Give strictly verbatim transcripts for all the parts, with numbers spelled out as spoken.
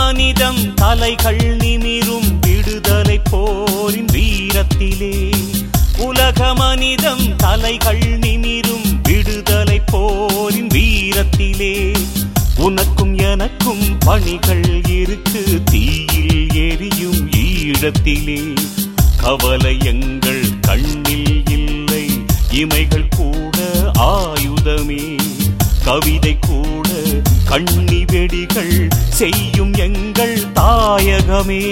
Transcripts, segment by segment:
மனிதம் தலைகள் நிமிரும் விடுதலை போரின் வீரத்திலே. உலக மனிதம் தலைகள் நிமிரும் விடுதலை போரின் வீரத்திலே. உனக்கும் எனக்கும் பணிகள் இருக்கு தீயில் எரியும் ஈழத்திலே. கவலை எங்கள் கண்ணில் இல்லை, இமைகள் கூட ஆயுதமே. கவிதை கூட கண்ணி வெடிகள் செய்யும் எங்கள் தாயகமே.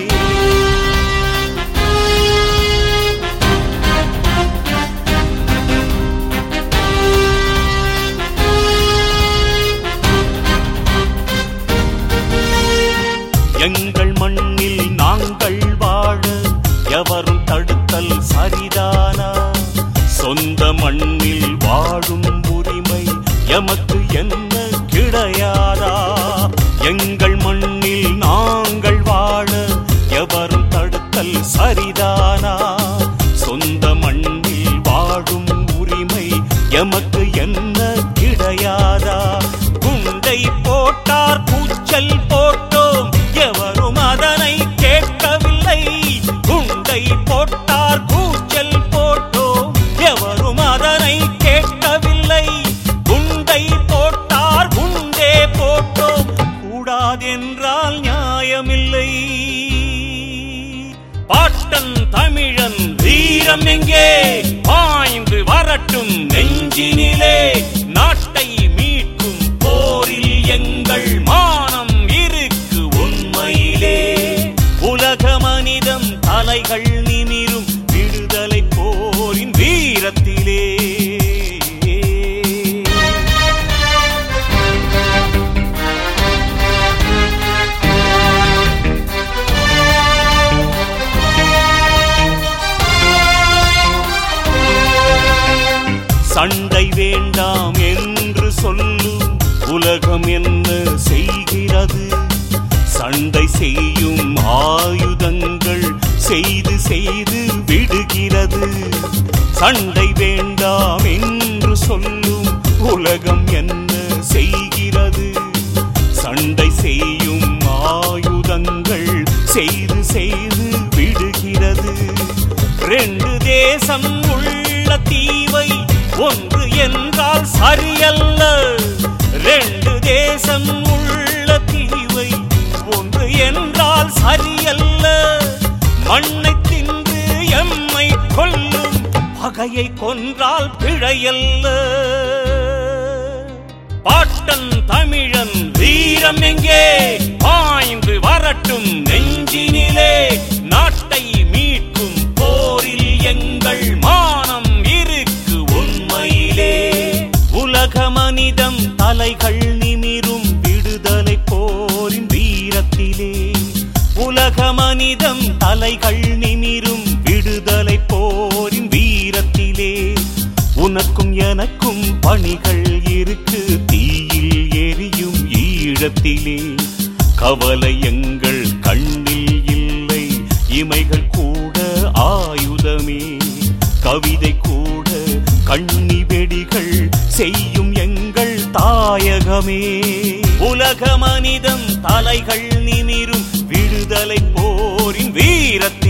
எங்கள் மண்ணில் நாங்கள் வாழ எவரும் தடுத்தல் சரிதானா? சொந்த மண்ணில் வாழும் உரிமை எமக்கு என்ன கிடையாதா? எங்கள் மண்ணில் நாங்கள் வாழ எவரும் தடுத்தல் சரிதானா? சொந்த மண்ணில் வாழும் உரிமை எமக்கு என்ன கிடையாதா? குண்டை போட்டார் கூச்சல் போட்டோம், எவரும் அதனை கேட்கவில்லை. குண்டை போட்டார் கூச்சல் போட்டோம், எவரும் அதனை கேட்கவில்லை. குண்டை போட்டார் குண்டே போட்டோம், கூடாதென்றால் நியாயமில்லை. பாட்டன் தமிழன் வீரம் எங்கே? பாய்ந்து வரட்டும் நெஞ்சினிலே. நாட்டை மீட்கும் போரில் எங்கள் மானம் இருக்கு உண்மையிலே. உலக மனிதம் தலைகள் நிமிரும் விடுதலை போரின் வீரத்திலே. சண்டை வேண்டாம் என்று சொல்லும் உலகம் என்ன செய்கிறது? சண்டை செய்யும் ஆயுதங்கள் செய்து செய்து விடுகிறது. சண்டை வேண்டாம் என்று சொல்லும் உலகம் என்ன செய்கிறது? சண்டை செய்யும் ஆயுதங்கள் செய்து செய்து விடுகிறது. ரெண்டு தேசம் உள்ள தீவை ஒன்று என்றால் சரியல்ல. ரெண்டு தேசம் உள்ள தீவை ஒன்று என்றால் சரியல்ல. மண்ணை தின்று எம்மை கொல்லும் பகையை கொன்றால் பிழையல்ல. பாட்டன் தமிழன் வீரம் எங்கே? பாய்ந்து வரட்டும் நெஞ்சினிலே. நாட்டை மீட்கும் போரில் எங்கள் மானம் இருக்கு உண்மையிலே. உலக மனிதம் தலைகள் நிமிரும் விடுதலை போரின் வீரத்திலே. உலக மனிதம் தலைகள் நிமிரும் விடுதலை போரின் வீரத்திலே. உனக்கும் எனக்கும் பணிகள் இருக்கு தீயில் எரியும் ஈழத்திலே. கவலை எங்கள் கண்ணில் இல்லை, இமைகள் கூட ஆயுதமே. கவிதை கூட கண்ணி வெடிகள் செய்யும் எங்கள் தாயகமே. உலக மனிதம் தலைகள் நிமிரும் விடுதலை போரின் வீரத்தில்